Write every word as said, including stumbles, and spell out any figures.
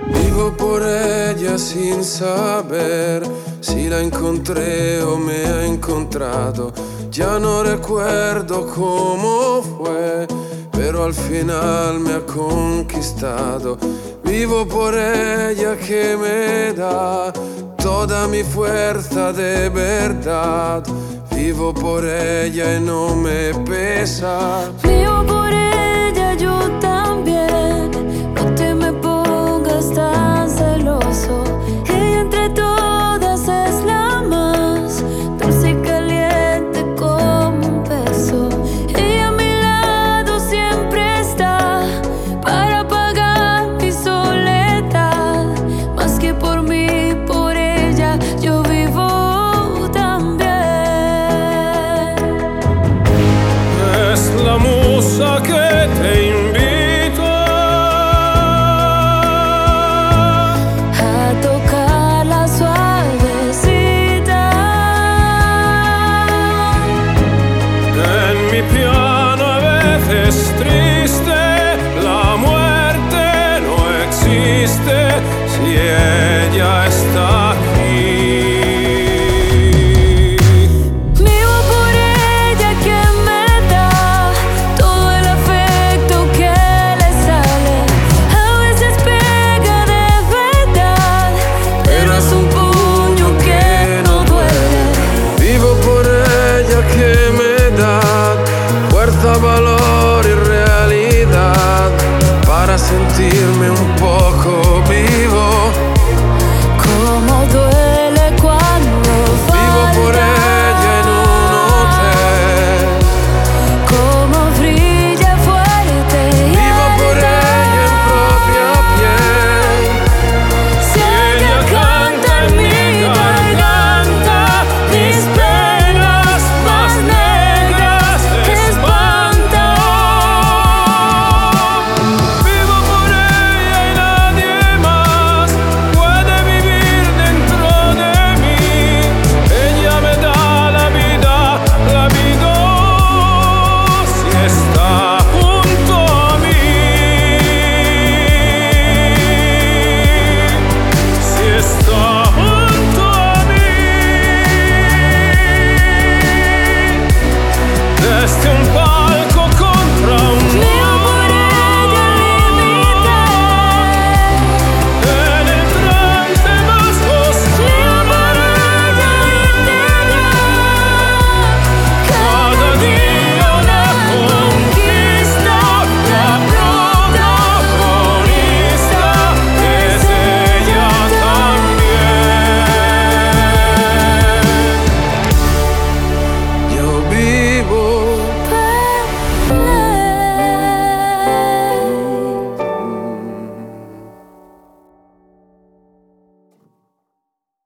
Vivo por ella sin saber si la encontré o me ha encontrado. Ya no recuerdo cómo fue, pero al final me ha conquistado. Vivo por ella que me da toda mi fuerza de verdad. Vivo por ella y no me pesa. Vivo por ella, yo también. No te me pongas tan celoso. Ella entre todas es la más dulce y caliente como un beso. Ella a mi lado siempre está para apagar mi soledad. Más que por mí, por ella yo vivo también. Es la musa que te invito A tocar la suavecita. en mi piano a veces triste. La muerte no existe si ella